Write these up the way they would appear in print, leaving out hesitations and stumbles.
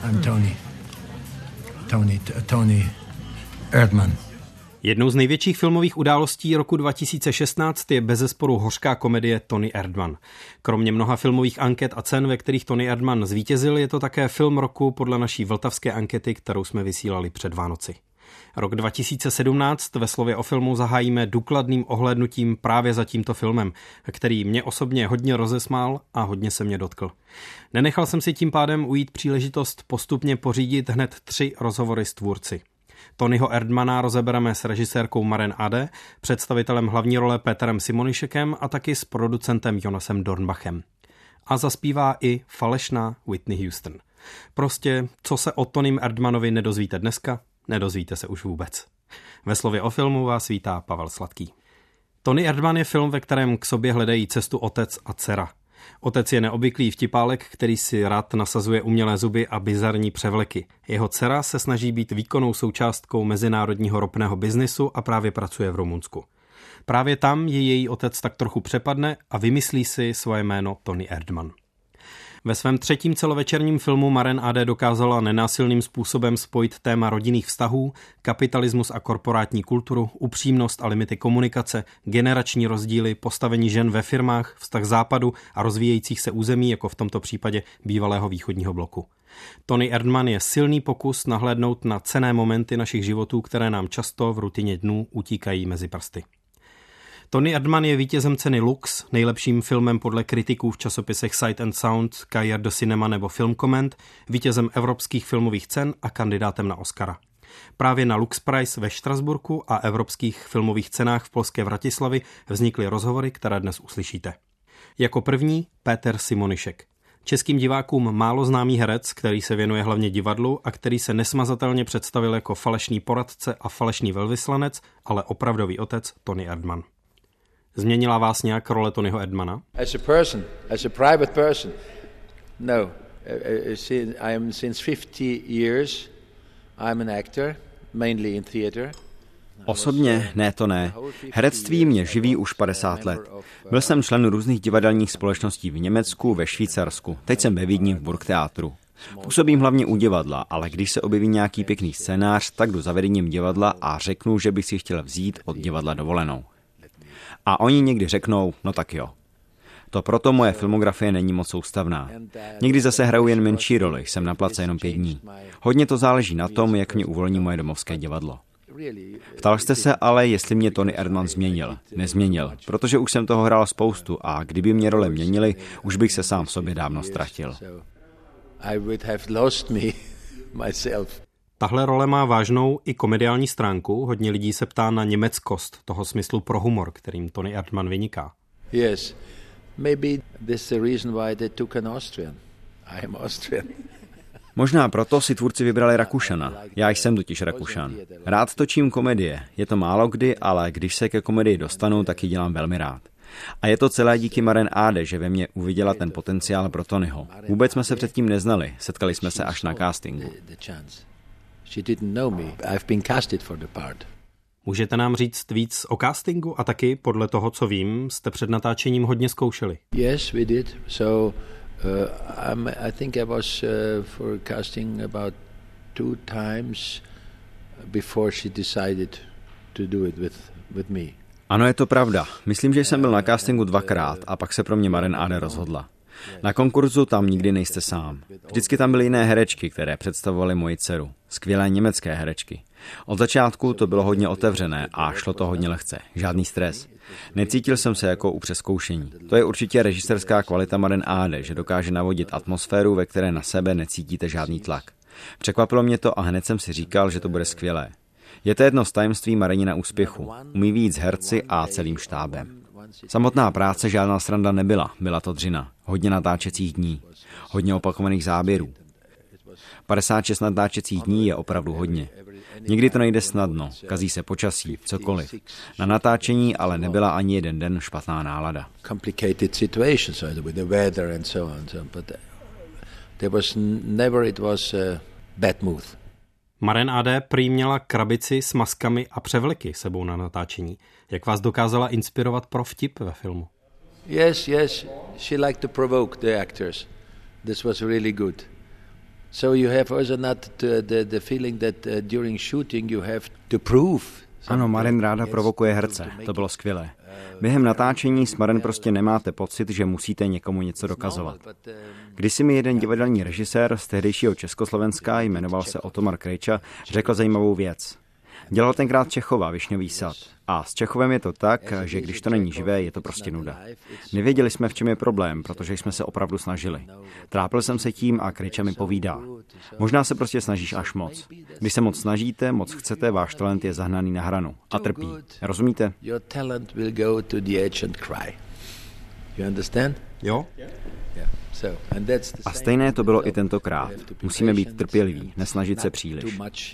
I'm Tony Erdmann. Jednou z největších filmových událostí roku 2016 je bezesporu hořká komedie Tony Erdmann. Kromě mnoha filmových anket a cen, ve kterých Tony Erdmann zvítězil, je to také film roku podle naší vltavské ankety, kterou jsme vysílali před Vánoci. Rok 2017 ve Slově o filmu zahájíme důkladným ohlédnutím právě za tímto filmem, který mě osobně hodně rozesmál a hodně se mě dotkl. Nenechal jsem si tím pádem ujít příležitost postupně pořídit hned 3 rozhovory s tvůrci. Tonyho Erdmanna rozebereme s režisérkou Maren Ade, představitelem hlavní role Petrem Simonišekem a taky s producentem Jonasem Dornbachem. A zaspívá i falešná Whitney Houston. Prostě, co se o Tonym Erdmannovi nedozvíte dneska, nedozvíte se už vůbec. Ve Slově o filmu vás vítá Pavel Sladký. Tony Erdmann je film, ve kterém k sobě hledají cestu otec a dcera. Otec je neobvyklý vtipálek, který si rád nasazuje umělé zuby a bizarní převleky. Jeho dcera se snaží být výkonnou součástkou mezinárodního ropného biznisu a právě pracuje v Rumunsku. Právě tam je její otec tak trochu přepadne a vymyslí si svoje jméno Tony Erdmann. Ve svém 3. celovečerním filmu Maren Ade dokázala nenásilným způsobem spojit téma rodinných vztahů, kapitalismus a korporátní kulturu, upřímnost a limity komunikace, generační rozdíly, postavení žen ve firmách, vztah západu a rozvíjejících se území, jako v tomto případě bývalého východního bloku. Tony Erdmann je silný pokus nahlédnout na cenné momenty našich životů, které nám často v rutině dnů utíkají mezi prsty. Tony Erdmann je vítězem ceny Lux, nejlepším filmem podle kritiků v časopisech Sight and Sound, Cahiers du Cinema nebo Film Comment, vítězem evropských filmových cen a kandidátem na Oscara. Právě na Lux Prize ve Štrasburku a evropských filmových cenách v polské Vratislavi vznikly rozhovory, které dnes uslyšíte. Jako první Petr Simonišek. Českým divákům málo známý herec, který se věnuje hlavně divadlu a který se nesmazatelně představil jako falešný poradce a falešný velvyslanec, ale opravdový otec Tony Erdmann. Změnila vás nějak role Tonyho Erdmanna? As a person, as a private person, no. I am since 50 years. I'm an actor, mainly in theater. Osobně ne. Herectví mě živí už 50 let. Byl jsem člen různých divadelních společností v Německu, ve Švýcarsku. Teď jsem ve Vídni v Burgtheatru. Působím hlavně u divadla, ale když se objeví nějaký pěkný scénář, tak jdu za vedením divadla a řeknu, že bych si chtěl vzít od divadla dovolenou. A oni někdy řeknou, no tak jo. To proto moje filmografie není moc soustavná. Někdy zase hraju jen menší roli, jsem na place jenom 5 dní. Hodně to záleží na tom, jak mě uvolní moje domovské divadlo. Ptal jste se ale, jestli mě Tony Erdmann změnil. Nezměnil, protože už jsem toho hrál spoustu a kdyby mě role měnily, už bych se sám v sobě dávno ztratil. Tahle role má vážnou i komediální stránku. Hodně lidí se ptá na německost toho smyslu pro humor, kterým Tony Erdmann vyniká. Yes. Maybe this is the reason why they took an Austrian. I am Austrian. Možná proto si tvůrci vybrali Rakušana. Já jsem totiž Rakušan. Rád točím komedie. Je to málo kdy, ale když se ke komedii dostanu, tak ji dělám velmi rád. A je to celé díky Maren Ade, že ve mně uviděla ten potenciál pro Tonyho. Vůbec jsme se předtím neznali, setkali jsme se až na castingu. She didn't know me. I've been casted for the part. Můžete nám říct víc o castingu a taky, podle toho, co vím, jste před natáčením hodně zkoušeli. Yes, we did. So I think I was for casting about 2 times before she decided to do it with me. Ano, je to pravda. Myslím, že jsem byl na castingu 2krát a pak se pro mě Maren Ade rozhodla. Na konkurzu tam nikdy nejste sám. Vždycky tam byly jiné herečky, které představovaly moji dceru. Skvělé německé herečky. Od začátku to bylo hodně otevřené a šlo to hodně lehce. Žádný stres. Necítil jsem se jako u přezkoušení. To je určitě režisérská kvalita Maren Ade, že dokáže navodit atmosféru, ve které na sebe necítíte žádný tlak. Překvapilo mě to a hned jsem si říkal, že to bude skvělé. Je to jedno z tajemství Marenina úspěchu. Umí víc herci a celým štábem. Samotná práce žádná sranda nebyla, byla to dřina. Hodně natáčecích dní, hodně opakovaných záběrů. 56 natáčecích dní je opravdu hodně. Nikdy to nejde snadno, kazí se počasí, cokoliv. Na natáčení ale nebyla ani jeden den špatná nálada. Maren Ade prý měla krabici s maskami a převleky sebou na natáčení. Jak vás dokázala inspirovat pro vtip ve filmu? Yes, she liked to provoke the actors. This was really good. So you have also not the feeling that during shooting you have to prove. Ano, Maren ráda provokuje herce, to bylo skvělé. Během natáčení s Maren prostě nemáte pocit, že musíte někomu něco dokazovat. Kdysi mi jeden divadelní režisér z tehdejšího Československa, jmenoval se Otomar Krejča, řekl zajímavou věc. Dělal tenkrát Čechova, Višňový sad. A s Čechovem je to tak, že když to není živé, je to prostě nuda. Nevěděli jsme, v čem je problém, protože jsme se opravdu snažili. Trápil jsem se tím a Krejča mi povídá. Možná se prostě snažíš až moc. Když se moc snažíte, moc chcete, váš talent je zahnaný na hranu a trpí. Rozumíte? Jo? A stejné to bylo i tentokrát. Musíme být trpěliví, nesnažit se příliš.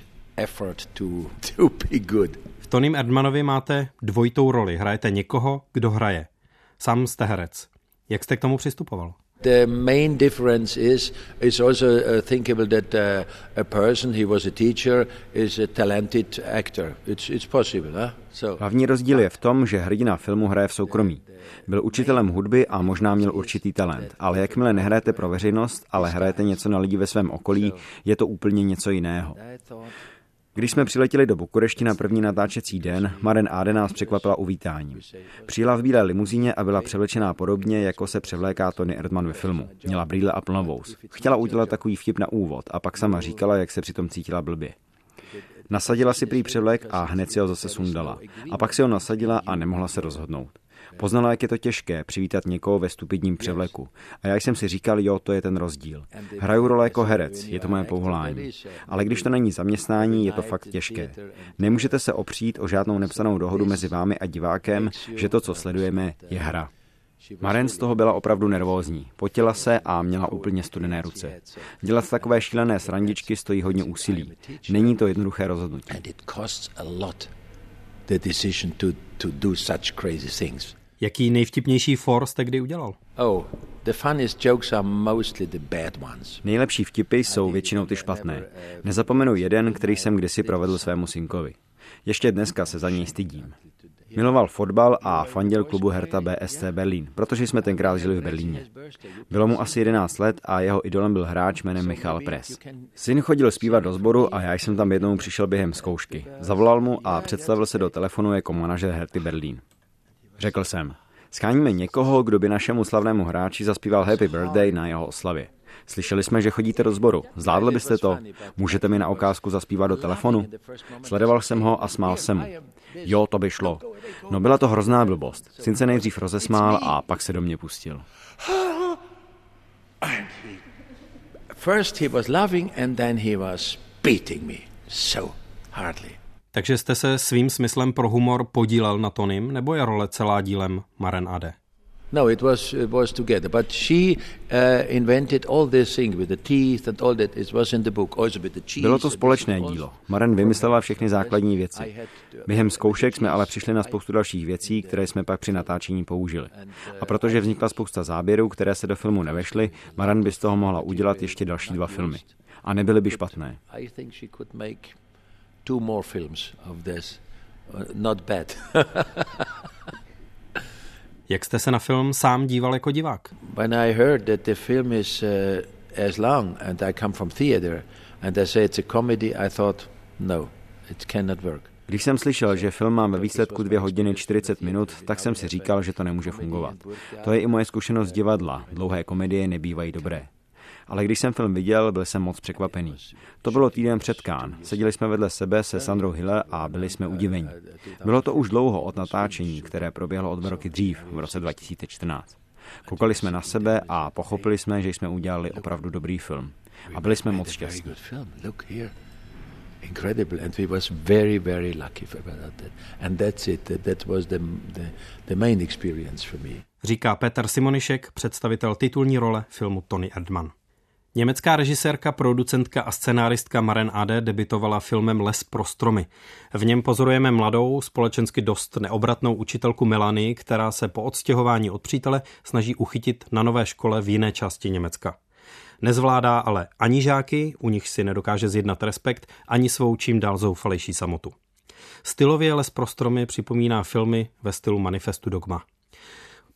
V Tonym Erdmanovi máte dvojitou roli. Hrajete někoho, kdo hraje. Sám jste herec. Jak jste k tomu přistupoval? The main difference is also thinkable that a person, he was a teacher, is a talented actor. It's possible, huh? So. Hlavní rozdíl je v tom, že hrdina filmu hraje v soukromí. Byl učitelem hudby a možná měl určitý talent, ale jakmile nehrajete pro veřejnost, ale hrajete něco na lidi ve svém okolí, je to úplně něco jiného. Když jsme přiletěli do Bukurešti na první natáčecí den, Maren Ade nás překvapila uvítáním. Přijela v bílé limuzíně a byla převlečená podobně, jako se převléká Tony Erdmann ve filmu. Měla brýle a plnovous. Chtěla udělat takový vtip na úvod a pak sama říkala, jak se přitom cítila blbě. Nasadila si prý převlek a hned si ho zase sundala. A pak si ho nasadila a nemohla se rozhodnout. Poznala, jak je to těžké přivítat někoho ve stupidním převleku. A já jsem si říkal, jo, to je ten rozdíl. Hraju role jako herec, je to moje povolání. Ale když to není zaměstnání, je to fakt těžké. Nemůžete se opřít o žádnou nepsanou dohodu mezi vámi a divákem, že to, co sledujeme, je hra. Maren z toho byla opravdu nervózní. Potila se a měla úplně studené ruce. Dělat takové šílené srandičky stojí hodně úsilí. Není to jednoduché rozhodnutí. Jaký nejvtipnější for jste kdy udělal? Nejlepší vtipy jsou většinou ty špatné. Nezapomenu jeden, který jsem kdysi provedl svému synkovi. Ještě dneska se za něj stydím. Miloval fotbal a fandil klubu Hertha BSC Berlín, protože jsme tenkrát žili v Berlíně. Bylo mu asi 11 let a jeho idolem byl hráč jménem Michal Press. Syn chodil zpívat do sboru a já jsem tam jednou přišel během zkoušky. Zavolal mu a představil se do telefonu jako manažer Herty Berlín. Řekl jsem, scháníme někoho, kdo by našemu slavnému hráči zaspíval Happy Birthday na jeho oslavě. Slyšeli jsme, že chodíte do sboru. Zvládli byste to? Můžete mi na ukázku zaspívat do telefonu? Sledoval jsem ho a smál jsem mu. Jo, to by šlo. No byla to hrozná blbost. Syn se nejdřív rozesmál a pak se do mě pustil. First he was laughing and then he was beating me so hardly. Takže jste se svým smyslem pro humor podílel na Tonym, nebo je role celá dílem Maren Ade? No, it was together. But she invented all this thing with the teeth and all that. It was in the book, also with the cheese. Bylo to společné dílo. Maren vymyslela všechny základní věci. Během zkoušek jsme ale přišli na spoustu dalších věcí, které jsme pak při natáčení použili. A protože vznikla spousta záběrů, které se do filmu nevešly, Maren by z toho mohla udělat ještě další 2 filmy. A nebyly by špatné. I think she could make 2 more films of this. Not bad. Jak jste se na film sám díval jako divák? When I heard that the film is as long and I come from theater and I say it's a comedy, I thought no, it cannot work. Když jsem slyšel, že film má ve výsledku 2 hodiny 40 minut, tak jsem si říkal, že to nemůže fungovat. To je i moje zkušenost z divadla. Dlouhé komedie nebývají dobré. Ale když jsem film viděl, byl jsem moc překvapený. To bylo týden před Cannes. Seděli jsme vedle sebe se Sandrou Hüller a byli jsme udivení. Bylo to už dlouho od natáčení, které proběhlo o 2 roky dřív, v roce 2014. Koukali jsme na sebe a pochopili jsme, že jsme udělali opravdu dobrý film. A byli jsme moc šťastní. Incredible, and we was very, very lucky about that. And that's it. That was the main experience for me. Říká Petr Simonišek, představitel titulní role filmu Tony Erdmann. Německá režisérka, producentka a scenáristka Maren Ade debitovala filmem Les pro stromy. V něm pozorujeme mladou, společensky dost neobratnou učitelku Melanie, která se po odstěhování od přítele snaží uchytit na nové škole v jiné části Německa. Nezvládá ale ani žáky, u nich si nedokáže zjednat respekt, ani svou čím dál zoufalejší samotu. Stylově Les pro stromy připomíná filmy ve stylu Manifestu Dogma.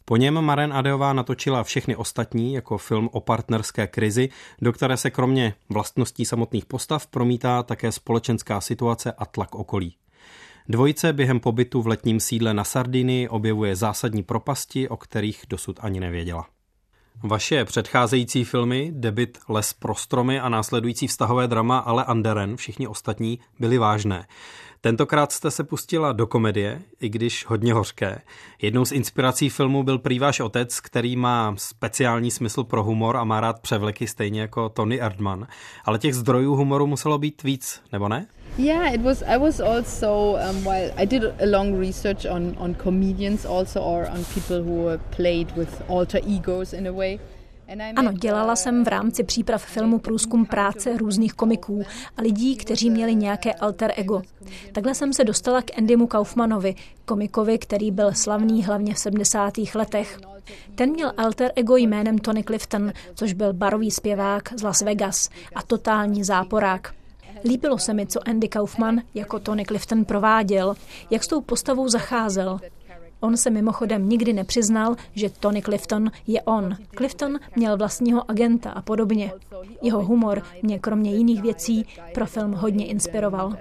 Po něm Maren Adeová natočila Všechny ostatní jako film o partnerské krizi, do které se kromě vlastností samotných postav promítá také společenská situace a tlak okolí. Dvojice během pobytu v letním sídle na Sardinii objevuje zásadní propasti, o kterých dosud ani nevěděla. Vaše předcházející filmy, debut Les pro stromy a následující vztahové drama Ale Anderen, Všichni ostatní, byly vážné. Tentokrát jste se pustila do komedie, i když hodně hořké. Jednou z inspirací filmu byl prý váš otec, který má speciální smysl pro humor a má rád převleky stejně jako Tony Erdmann. Ale těch zdrojů humoru muselo být víc, nebo ne? Yeah, I was also while I did a long research on comedians also or on people who played with alter egos in a way. Ano, dělala jsem v rámci příprav filmu průzkum práce různých komiků a lidí, kteří měli nějaké alter ego. Takhle jsem se dostala k Andymu Kaufmanovi, komikovi, který byl slavný hlavně v 70. letech. Ten měl alter ego jménem Tony Clifton, což byl barový zpěvák z Las Vegas a totální záporák. Líbilo se mi, co Andy Kaufman jako Tony Clifton prováděl, jak s tou postavou zacházel. On se mimochodem nikdy nepřiznal, že Tony Clifton je on. Clifton měl vlastního agenta a podobně. Jeho humor mě kromě jiných věcí pro film hodně inspiroval.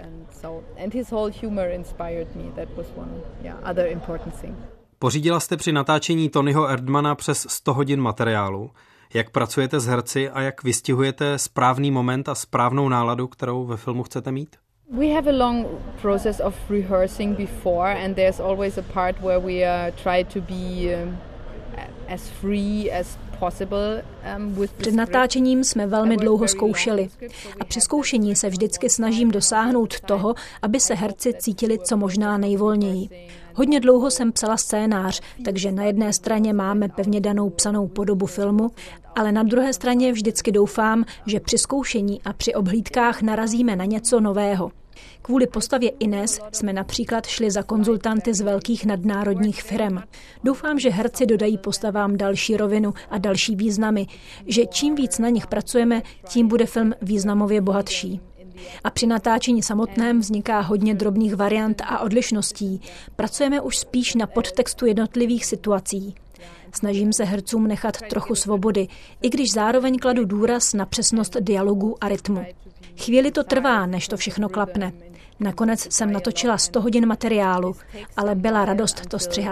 Pořídila jste při natáčení Tonyho Erdmana přes 100 hodin materiálu. Jak pracujete s herci a jak vystihujete správný moment a správnou náladu, kterou ve filmu chcete mít? We have a long process of rehearsing before, and there's always a part where we try to be as free as possible with the Před natáčením jsme velmi dlouho zkoušeli a při zkoušení se vždycky snažím dosáhnout toho, aby se herci cítili co možná nejvolněji. Hodně dlouho jsem psala scénář, takže na jedné straně máme pevně danou psanou podobu filmu, ale na druhé straně vždycky doufám, že při zkoušení a při obhlídkách narazíme na něco nového. Kvůli postavě Ines jsme například šli za konzultanty z velkých nadnárodních firem. Doufám, že herci dodají postavám další rovinu a další významy, že čím víc na nich pracujeme, tím bude film významově bohatší. A při natáčení samotném vzniká hodně drobných variant a odlišností. Pracujeme už spíš na podtextu jednotlivých situací. Snažím se hercům nechat trochu svobody, i když zároveň kladu důraz na přesnost dialogu a rytmu. Chvíli to trvá, než to všechno klapne. Nakonec jsem natočila 100 hodin materiálu, ale byla radost to střihat.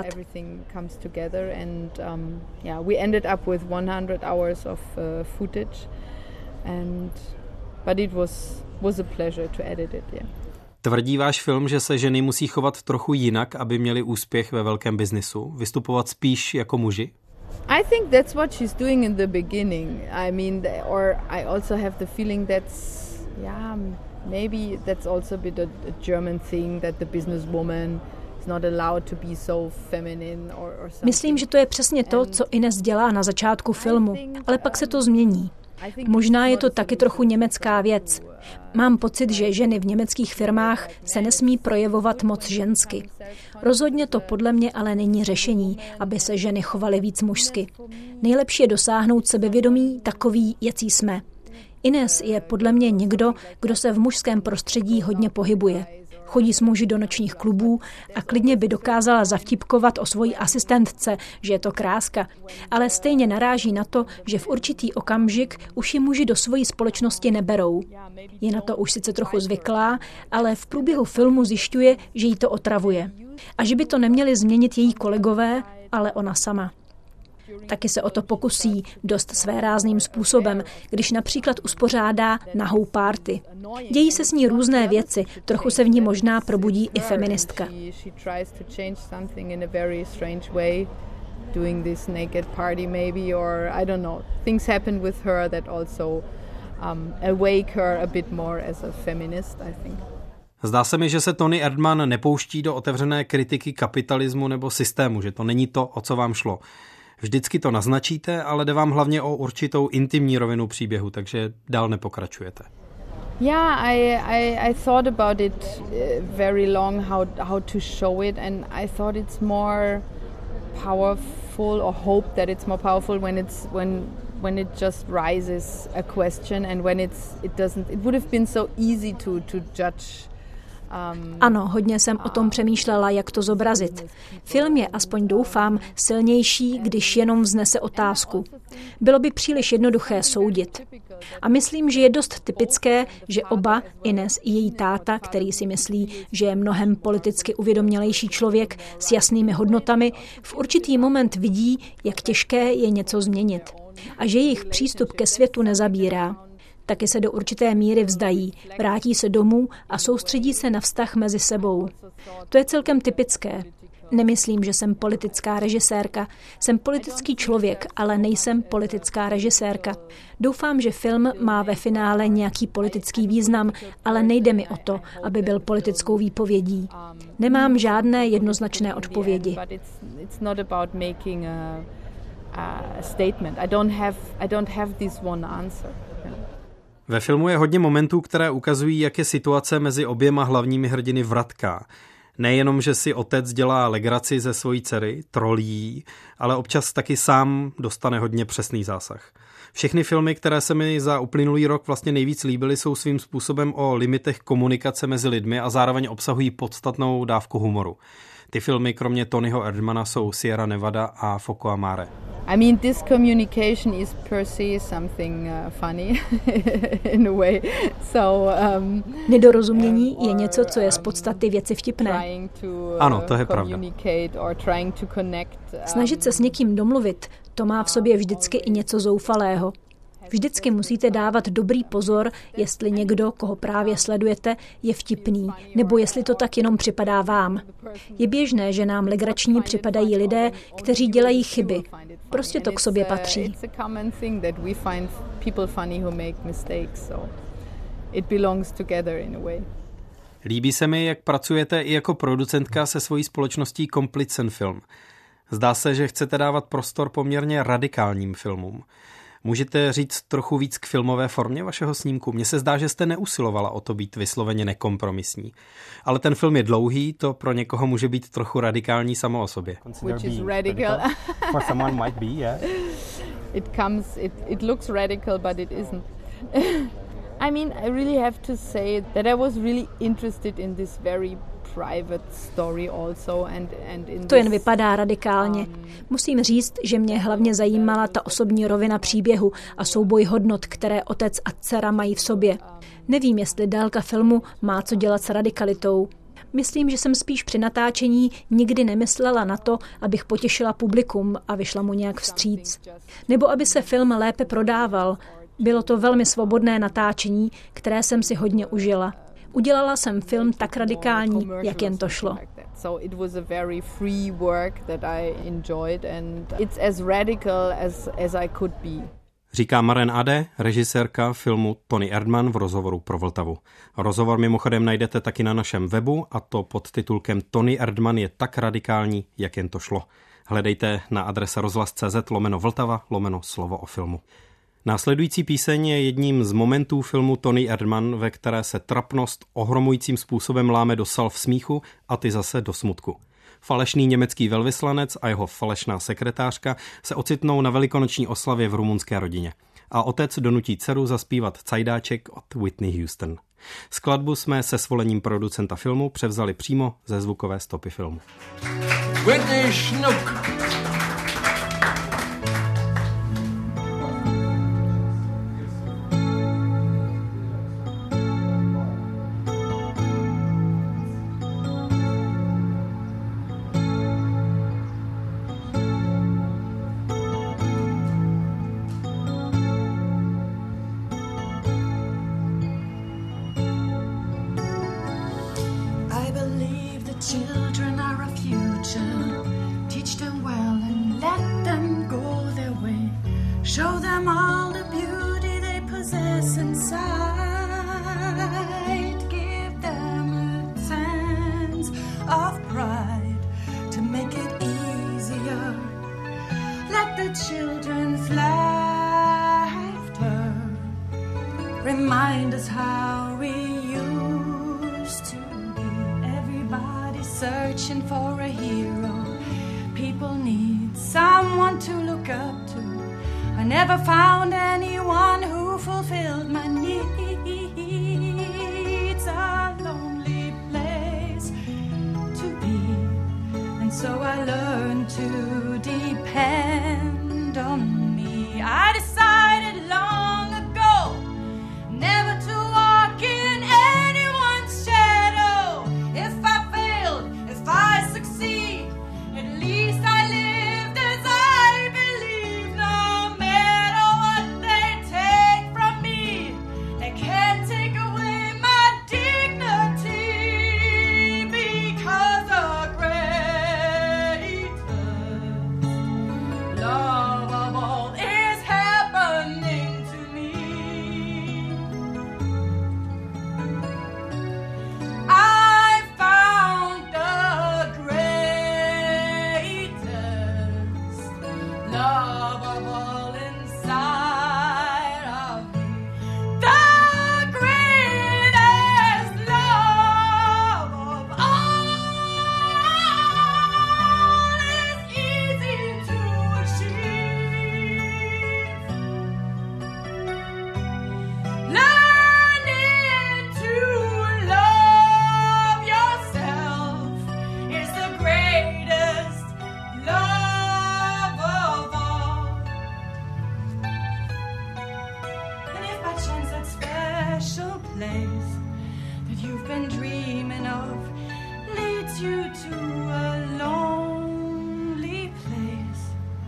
Tvrdí váš film, že se ženy musí chovat trochu jinak, aby měly úspěch ve velkém biznisu? Vystupovat spíš jako muži? I think that's what she's doing in the beginning. I mean, or I also have the feeling that's, maybe that's also a bit a German thing that the businesswoman is not allowed to be so feminine or something. Myslím, že to je přesně to, co Ines dělá na začátku filmu, ale pak se to změní. Možná je to taky trochu německá věc. Mám pocit, že ženy v německých firmách se nesmí projevovat moc žensky. Rozhodně to podle mě ale není řešení, aby se ženy chovaly víc mužsky. Nejlepší je dosáhnout sebevědomí takový, jací jsme. Ines je podle mě někdo, kdo se v mužském prostředí hodně pohybuje. Chodí s muži do nočních klubů a klidně by dokázala zavtipkovat o svojí asistentce, že je to kráska. Ale stejně naráží na to, že v určitý okamžik už ji muži do svojí společnosti neberou. Je na to už sice trochu zvyklá, ale v průběhu filmu zjišťuje, že jí to otravuje. A že by to neměli změnit její kolegové, ale ona sama. Taky se o to pokusí dost svérázným způsobem, když například uspořádá nahou party. Dějí se s ní různé věci, trochu se v ní možná probudí i feministka. Zdá se mi, že se Tony Erdmann nepouští do otevřené kritiky kapitalismu nebo systému, že to není to, o co vám šlo. Vždycky to naznačíte, ale jde vám hlavně o určitou intimní rovinu příběhu, takže dál nepokračujete. Yeah, I thought about it very long how to show it, and I thought it's more powerful, or hope that it's more powerful when it just raises a question, and when it would have been so easy to judge Ano, hodně jsem o tom přemýšlela, jak to zobrazit. Film je, aspoň doufám, silnější, když jenom vznese otázku. Bylo by příliš jednoduché soudit. A myslím, že je dost typické, že oba, Ines i její táta, který si myslí, že je mnohem politicky uvědomělejší člověk s jasnými hodnotami, v určitý moment vidí, jak těžké je něco změnit. A že jejich přístup ke světu nezabírá. Taky se do určité míry vzdají, vrátí se domů a soustředí se na vztah mezi sebou. To je celkem typické. Nemyslím, že jsem politická režisérka. Jsem politický člověk, ale nejsem politická režisérka. Doufám, že film má ve finále nějaký politický význam, ale nejde mi o to, aby byl politickou výpovědí. Nemám žádné jednoznačné odpovědi. Ve filmu je hodně momentů, které ukazují, jak je situace mezi oběma hlavními hrdiny vratká. Nejenom, že si otec dělá legraci ze svojí dcery, trolí, ale občas taky sám dostane hodně přesný zásah. Všechny filmy, které se mi za uplynulý rok vlastně nejvíc líbily, jsou svým způsobem o limitech komunikace mezi lidmi a zároveň obsahují podstatnou dávku humoru. Ty filmy kromě Tonyho Erdmana jsou Sierra Nevada a Foco a Mare. I mean, this communication is per se something funny in a way. So, nedorozumění je něco, co je z podstaty věci vtipné. Ano, to je pravda. Snažit se s někým domluvit, to má v sobě vždycky i něco zoufalého. Vždycky musíte dávat dobrý pozor, jestli někdo, koho právě sledujete, je vtipný, nebo jestli to tak jenom připadá vám. Je běžné, že nám legrační připadají lidé, kteří dělají chyby. Prostě to k sobě patří. Líbí se mi, jak pracujete i jako producentka se svojí společností Complete Film. Zdá se, že chcete dávat prostor poměrně radikálním filmům. Můžete říct trochu víc k filmové formě vašeho snímku? Mně se zdá, že jste neusilovala o to být vysloveně nekompromisní. Ale ten film je dlouhý, to pro někoho může být trochu radikální samo o sobě. Which is radical. For someone might be, yeah. It looks radical, but it isn't. I mean, I really have to say that I was really interested in this very private story also and in to jen vypadá radikálně. Musím říct, že mě hlavně zajímala ta osobní rovina příběhu a souboj hodnot, které otec a dcera mají v sobě. Nevím, jestli délka filmu má co dělat s radikalitou. Myslím, že jsem spíš při natáčení nikdy nemyslela na to, abych potěšila publikum a vyšla mu nějak vstříc. Nebo aby se film lépe prodával. Bylo to velmi svobodné natáčení, které jsem si hodně užila. Udělala jsem film tak radikální, jak jen to šlo. Říká Maren Ade, režisérka filmu Tony Erdman v rozhovoru pro Vltavu. Rozhovor mimochodem najdete taky na našem webu, a to pod titulkem Tony Erdman je tak radikální, jak jen to šlo. Hledejte na adrese rozhlas.cz/Vltava/slovo o filmu. Následující píseň je jedním z momentů filmu Tony Erdman, ve které se trapnost ohromujícím způsobem láme do salv smíchu a ty zase do smutku. Falešný německý velvyslanec a jeho falešná sekretářka se ocitnou na velikonoční oslavě v rumunské rodině. A otec donutí dceru zaspívat cajdáček od Whitney Houston. Skladbu jsme se svolením producenta filmu převzali přímo ze zvukové stopy filmu. Whitney Snook. Children are a future. Teach them well and let them go their way. Show them all the beauty they possess inside. Give them a sense of pride to make it easier. Let the children's laughter remind us how we used to. Searching for a hero, people need someone to look up to. I never found anyone who fulfilled my needs. A lonely place place that you've been dreaming of leads you to a lonely place.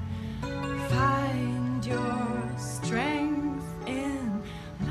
Find your strength in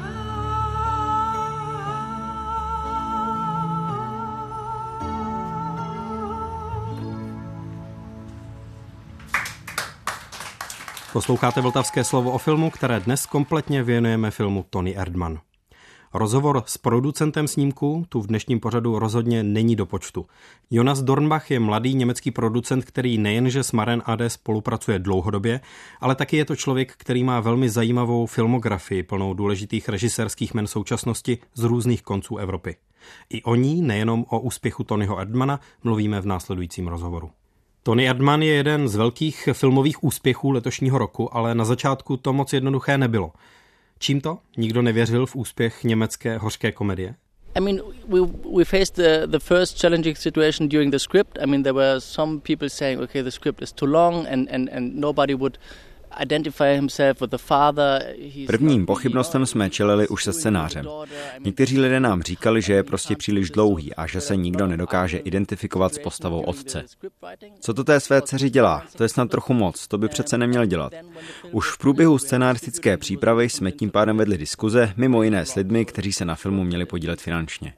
Posloucháte Vltavské slovo o filmu, které dnes kompletně věnujeme filmu Tony Erdmann. Rozhovor s producentem snímku tu v dnešním pořadu rozhodně není do počtu. Jonas Dornbach je mladý německý producent, který nejenže s Maren AD spolupracuje dlouhodobě, ale taky je to člověk, který má velmi zajímavou filmografii plnou důležitých režisérských jmen současnosti z různých konců Evropy. I o ní, nejenom o úspěchu Tonyho Erdmana, mluvíme v následujícím rozhovoru. Tony Erdmann je jeden z velkých filmových úspěchů letošního roku, ale na začátku to moc jednoduché nebylo. Čím to? Nikdo nevěřil v úspěch německé hořké komedie? I mean, we faced the first challenging situation during the script. I mean, there were some people saying, okay, the script is too long and nobody would identify himself with the father. Prvním pochybnostem jsme čelili už se scénářem. Někteří lidé nám říkali, že je prostě příliš dlouhý a že se nikdo nedokáže identifikovat s postavou otce. Co to té své dceři dělá? To je snad trochu moc, to by přece neměl dělat. Už v průběhu scénaristické přípravy jsme tím pádem vedli diskuze, mimo jiné s lidmi, kteří se na filmu měli podílet finančně.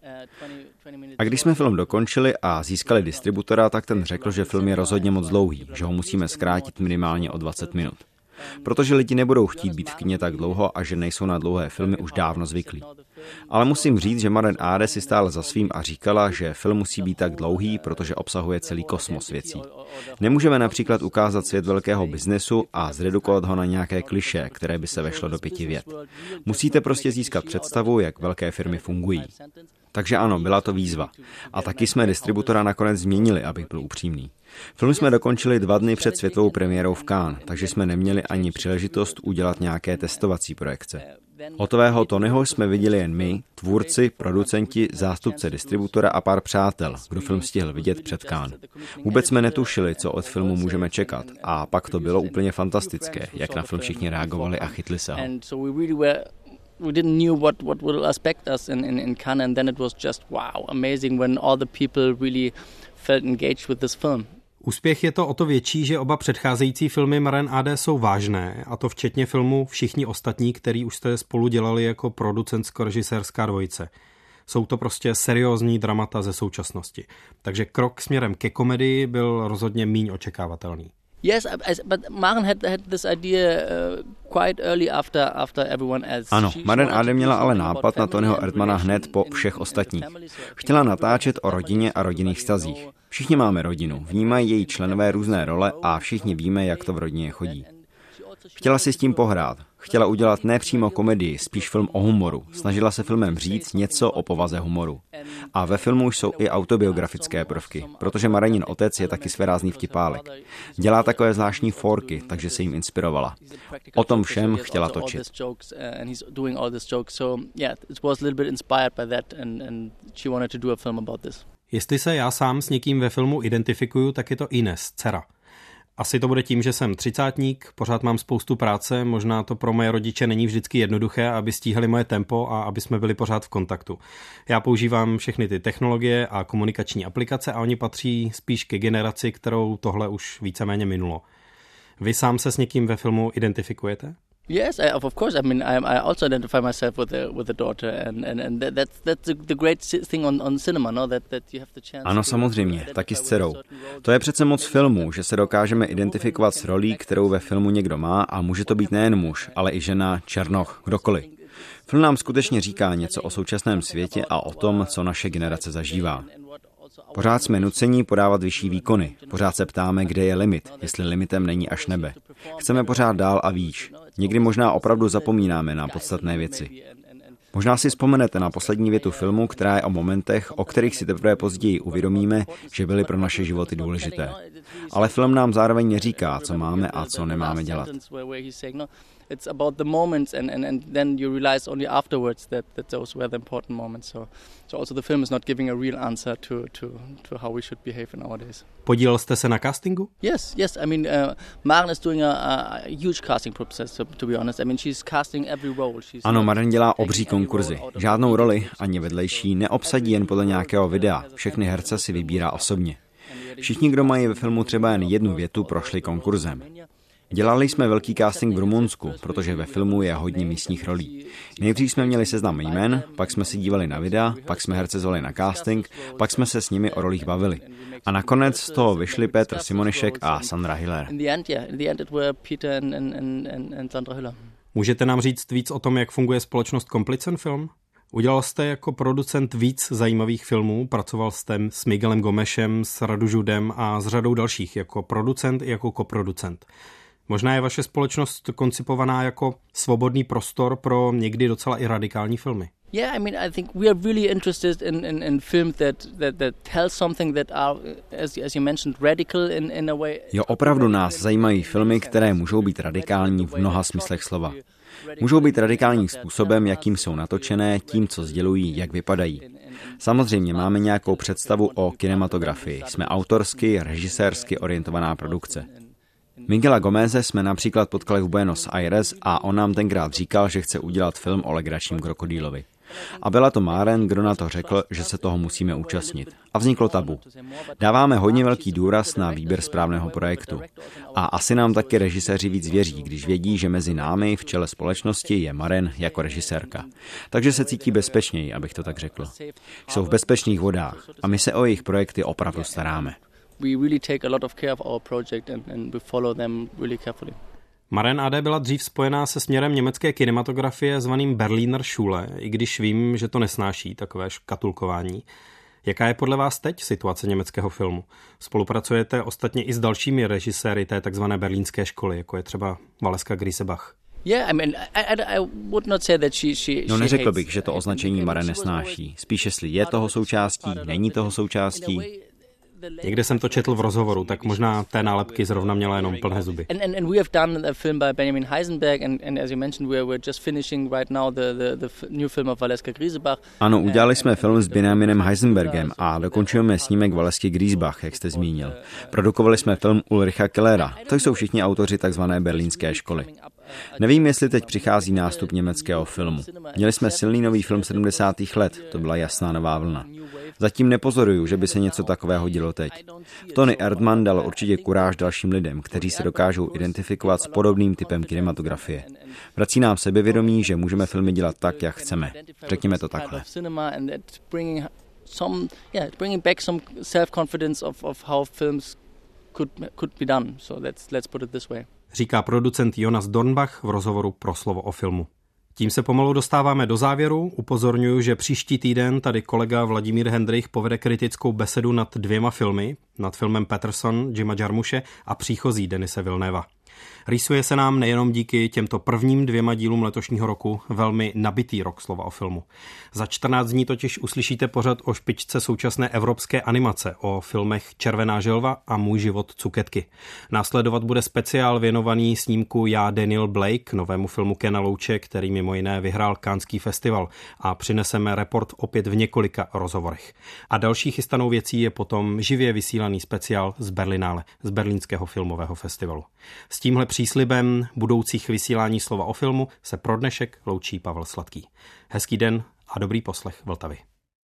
A když jsme film dokončili a získali distributora, tak ten řekl, že film je rozhodně moc dlouhý, že ho musíme zkrátit minimálně o 20 minut. Protože lidi nebudou chtít být v kině tak dlouho a že nejsou na dlouhé filmy už dávno zvyklí. Ale musím říct, že Maren Ade si stála za svým a říkala, že film musí být tak dlouhý, protože obsahuje celý kosmos věcí. Nemůžeme například ukázat svět velkého biznesu a zredukovat ho na nějaké klišé, které by se vešlo do 5 vět. Musíte prostě získat představu, jak velké firmy fungují. Takže ano, byla to výzva. A taky jsme distributora nakonec změnili, abych byl upřímný. Film jsme dokončili 2 dny před světovou premiérou v Cannes, takže jsme neměli ani příležitost udělat nějaké testovací projekce. Hotového Tonyho jsme viděli jen my, tvůrci, producenti, zástupce distributora a pár přátel, kdo film stihl vidět před Cannes. Vůbec jsme netušili, co od filmu můžeme čekat, a pak to bylo úplně fantastické, jak na film všichni reagovali a chytli se ho. We didn't know what will expect us in Cannes, and then it was just wow, amazing when all the people really felt engaged with this film. Úspěch je to o to větší, že oba předcházející filmy Maren Ade jsou vážné, a to včetně filmu Všichni ostatní, který už jste spolu dělali jako producentsko-režisérská dvojice. Jsou to prostě seriózní dramata ze současnosti. Takže krok směrem ke komedii byl rozhodně míň očekávatelný. Yes, but Maren had this idea quite early after everyone else. Ano, Maren Ade měla ale nápad na Tonyho Erdmana hned po všech ostatních. Chtěla natáčet o rodině a rodinných vztazích. Všichni máme rodinu, vnímají její členové různé role a všichni víme, jak to v rodině chodí. Chtěla si s tím pohrát. Chtěla udělat ne přímo komedii, spíš film o humoru. Snažila se filmem říct něco o povaze humoru. A ve filmu jsou i autobiografické prvky, protože Marenin otec je taky svérázný vtipálek. Dělá takové zvláštní forky, takže se jim inspirovala. O tom všem chtěla točit. Jestli se já sám s někým ve filmu identifikuju, tak je to Ines, dcera. Asi to bude tím, že jsem třicátník, pořád mám spoustu práce, možná to pro moje rodiče není vždycky jednoduché, aby stíhali moje tempo a aby jsme byli pořád v kontaktu. Já používám všechny ty technologie a komunikační aplikace a oni patří spíš ke generaci, kterou tohle už víceméně minulo. Vy sám se s někým ve filmu identifikujete? Yes, of course. I mean, I also identify myself with the daughter, and that's the great thing on cinema, no? That you have the chance. Ano, samozřejmě, taky s dcerou. To je přece moc filmů, že se dokážeme identifikovat s rolí, kterou ve filmu někdo má, a může to být nejen muž, ale i žena, černoch, kdokoliv. Film nám skutečně říká něco o současném světě a o tom, co naše generace zažívá. Pořád jsme nuceni podávat vyšší výkony. Pořád se ptáme, kde je limit, jestli limitem není až nebe. Chceme pořád dál a výš. Někdy možná opravdu zapomínáme na podstatné věci. Možná si vzpomenete na poslední větu filmu, která je o momentech, o kterých si teprve později uvědomíme, že byly pro naše životy důležité. Ale film nám zároveň neříká, co máme a co nemáme dělat. it's about the moments, and then you realize only afterwards that those were the important moments. So also the film is not giving a real answer to how we should behave nowadays. Podílel jste se na castingu? Yes. I mean, Maren is doing a huge casting process, to be honest. I mean, she's casting every role. Ano, Maren dělá obří konkurzy. Žádnou roli, ani vedlejší, neobsadí jen podle nějakého videa. Všechny herce si vybírá osobně. Všichni, kdo mají ve filmu třeba jen jednu větu, prošli konkurzem. Dělali jsme velký casting v Rumunsku, protože ve filmu je hodně místních rolí. Nejdřív jsme měli seznam jmen, pak jsme si dívali na videa, pak jsme herce zvali na casting, pak jsme se s nimi o rolích bavili. A nakonec z toho vyšli Petr Simonišek a Sandra Hüller. Můžete nám říct víc o tom, jak funguje společnost Komplicen Film? Udělal jste jako producent víc zajímavých filmů, pracoval jste s Miguelem Gomešem, s Radu Žudem a s řadou dalších jako producent i jako koproducent. Možná je vaše společnost koncipovaná jako svobodný prostor pro někdy docela i radikální filmy. Yeah, I mean, I think we are really interested in films that tell something that are, as you mentioned, radical in a way. Jo, opravdu nás zajímají filmy, které můžou být radikální v mnoha smyslech slova. Můžou být radikálním způsobem, jakým jsou natočené, tím, co sdělují, jak vypadají. Samozřejmě máme nějakou představu o kinematografii. Jsme autorsky, režisérsky orientovaná produkce. Miguela Gomeze jsme například potkali v Buenos Aires a on nám tenkrát říkal, že chce udělat film o legračním krokodýlovi. A byla to Maren, kdo na to řekl, že se toho musíme účastnit. A vzniklo Tabu. Dáváme hodně velký důraz na výběr správného projektu. A asi nám taky režiséři víc věří, když vědí, že mezi námi v čele společnosti je Maren jako režisérka. Takže se cítí bezpečněji, abych to tak řekl. Jsou v bezpečných vodách a my se o jejich projekty opravdu staráme. We really take a lot of care of our project and we follow them really carefully. Maren A.D. byla dřív spojená se směrem německé kinematografie zvaným Berliner Schule, i když vím, že to nesnáší takové škatulkování. Jaká je podle vás teď situace německého filmu? Spolupracujete ostatně i s dalšími režiséry té takzvané berlínské školy, jako je třeba Valeska Griesebach. Yeah, I mean, I would not say that she No, neřekl bych, že to označení Maren nesnáší. Spíš jestli je toho součástí, není toho součástí. Někde jsem to četl v rozhovoru, tak možná té nálepky zrovna měla jenom plné zuby. And we have done a film by Benjamin Heisenberg and as you mentioned we're just finishing right now the new film of Valeska Griesebach. Ano, udělali jsme film s Benjaminem Heisenbergem a dokončujeme snímek Valesky Griesebach, jak jste zmínil. Produkovali jsme film Ulricha Kellera. To jsou všichni autoři takzvané berlínské školy. Nevím, jestli teď přichází nástup německého filmu. Měli jsme silný nový film 70. let, to byla jasná nová vlna. Zatím nepozoruju, že by se něco takového dělo teď. Tony Erdmann dal určitě kuráž dalším lidem, kteří se dokážou identifikovat s podobným typem kinematografie. Vrací nám sebevědomí, že můžeme filmy dělat tak, jak chceme. Řekněme to takhle. Bringing back some self-confidence of how films could be done. So let's put it this way. Říká producent Jonas Dornbach v rozhovoru pro Slovo o filmu. Tím se pomalu dostáváme do závěru. Upozorňuji, že příští týden tady kolega Vladimír Hendrich povede kritickou besedu nad 2 filmy, nad filmem Patterson Jima Jarmusche a Příchozí Denise Villeneva. Rýsuje se nám nejenom díky těmto prvním 2 dílům letošního roku velmi nabitý rok Slova o filmu. Za 14 dní totiž uslyšíte pořad o špičce současné evropské animace, o filmech Červená želva a Můj život cuketky. Následovat bude speciál věnovaný snímku Já Daniel Blake, novému filmu Kena Loache, který mimo jiné vyhrál Canneský festival, a přineseme report opět v několika rozhovorech. A další chystanou věcí je potom živě vysílaný speciál z Berlinále, z Berlínského filmového festivalu. S tímhle příslibem budoucích vysílání Slova o filmu se pro dnešek loučí Pavel Sladký. Hezký den a dobrý poslech Vltavy.